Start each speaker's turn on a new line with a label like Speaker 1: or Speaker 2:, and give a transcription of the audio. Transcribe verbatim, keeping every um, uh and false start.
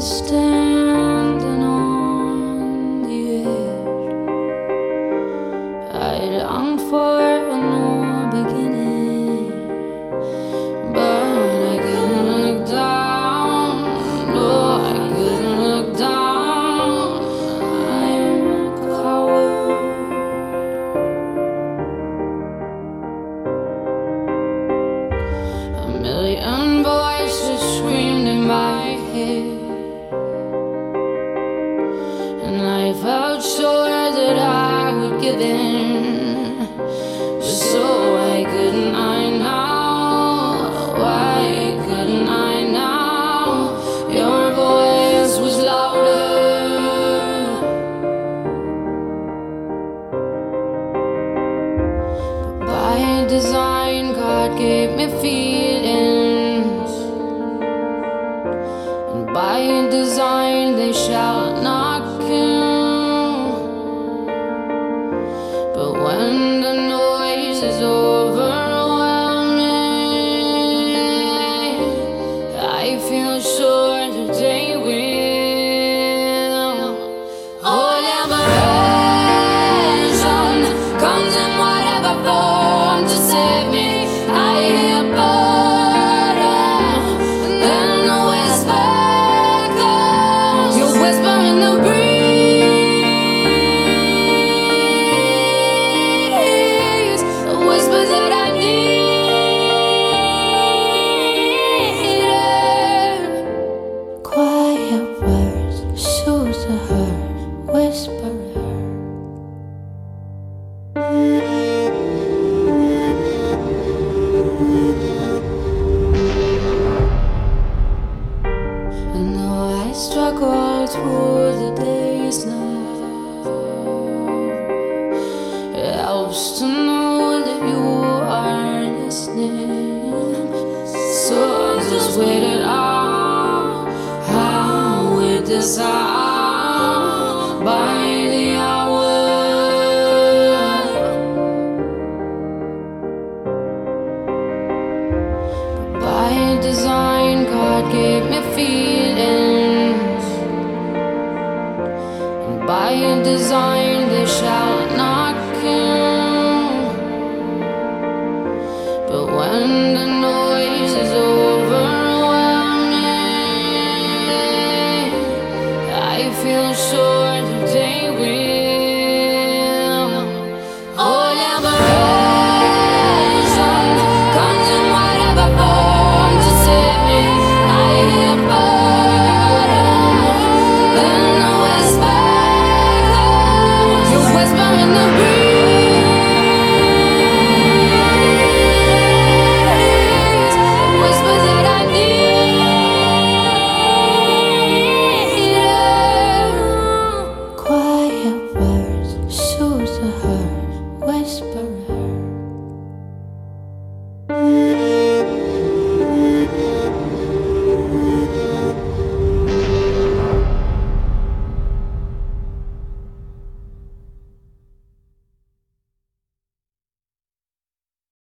Speaker 1: standing on the edge. I longed for a new beginning, but I couldn't look down. No, I couldn't look down. I'm a coward. A million voices screamed in my head, and I felt sure that I would give in. So why couldn't I now? Why couldn't I now? Your voice was louder. But by design, God gave me feelings, and by design they shall not kill. But when the noise is overwhelming, I feel sure that they will. Oh, liberation comes in whatever form to save me. I hear burden, and then the whisper comes. You whisper in the breeze, the whisper that I needed. Quiet words soothe the hurt, whisper. And though I struggle through the days now, it helps to know that you are listening. So I just wait it out. I'll wait this out by the hour. By design, God gave me feelings, and by design they shall not kill. But when the noise is overwhelming, I feel sure